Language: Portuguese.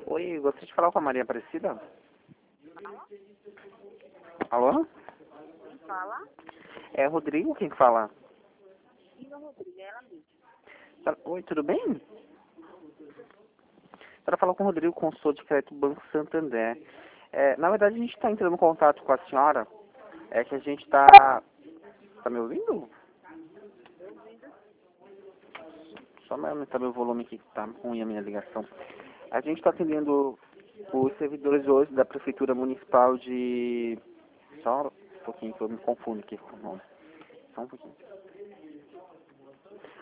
Oi, gostaria de falar com a Maria Aparecida? Alô? Quem fala? É Rodrigo quem fala? Silva Rodrigues, ela mesma. Oi, tudo bem? Para falar com o Rodrigo, consultor de crédito do Banco Santander. Na verdade, a gente está entrando em contato com a senhora. É que a gente está... Tá me ouvindo? Só me aumentar meu volume aqui, que tá ruim a minha ligação. A gente está atendendo os servidores hoje da Prefeitura Municipal de... Só um pouquinho que eu me confundo aqui com o nome. Só um pouquinho.